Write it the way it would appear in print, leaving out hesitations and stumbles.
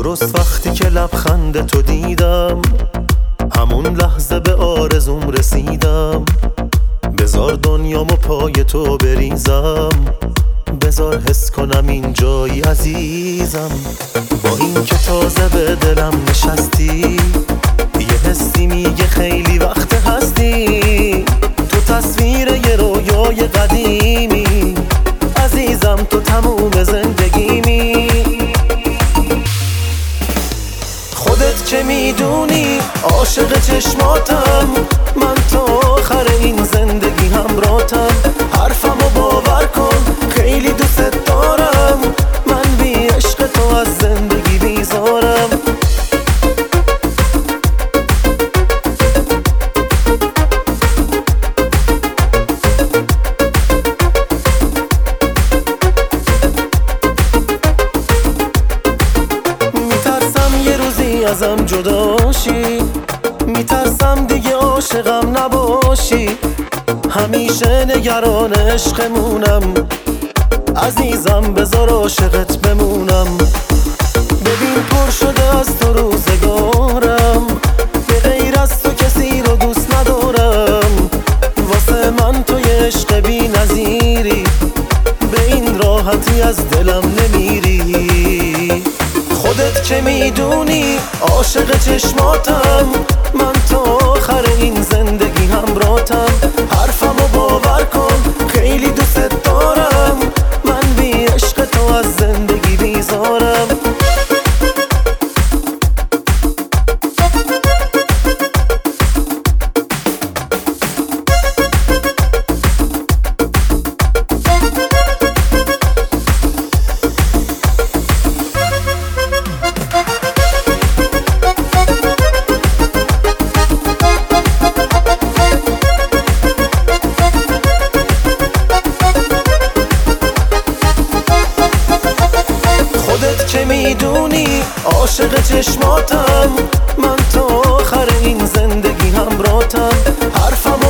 درست وقتی که لبخند تو دیدم، همون لحظه به آرزوم رسیدم. بذار دنیامو پای تو بریزم، بذار حس کنم این جایی عزیزم. با این که تازه به دلم نشستی، یه حسی میگه خیلی وقت هستی. تو تصویر یه رویای قدیمی، عزیزم تو تموم زندگیمی. خودت که میدونی عاشق چشماتم، من تا آخر این زندگی همراهتم. حرفمو باور کن خیلی دوست دارم، من بی عشق تو از زندگی بیزارم. میترسم یه روزی ازم جداشی، میترسم دیگه عاشقم نباشی. همیشه نگران عشقمونم، عزیزم بذار عاشقت بمونم. ببین پر شده از تو روزگارم، به غیر از تو کسی رو دوست ندارم. واسه من تو یه عشق بی نظیری، به این راحتی از دلم نمیری. خودت که میدونی عاشق چشماتم، من تا آخر این زندگی همراهتم. حرفمو باور کن خیلی دوست دارم، من بی عشق تو از زندگی بیزارم. که میدونی عاشق چشماتم، من تا آخر این زندگی همراهتم. حرفم